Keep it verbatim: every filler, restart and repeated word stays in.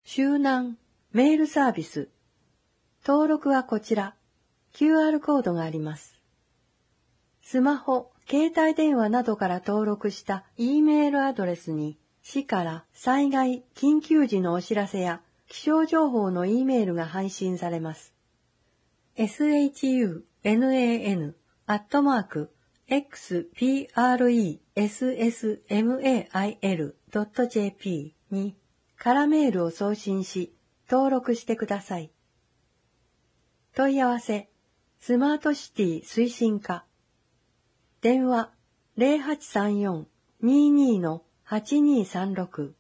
周南メールサービス。登録はこちら。キューアール コードがあります。スマホ、携帯電話などから登録した E メールアドレスに、市から災害、緊急時のお知らせや気象情報の E メールが配信されます。shun アットマーク xpressmail.jp に空メールを送信し登録してください。問い合わせ、スマートシティ推進課。電話 ゼロはちさんよん にーにー はちにーさんろく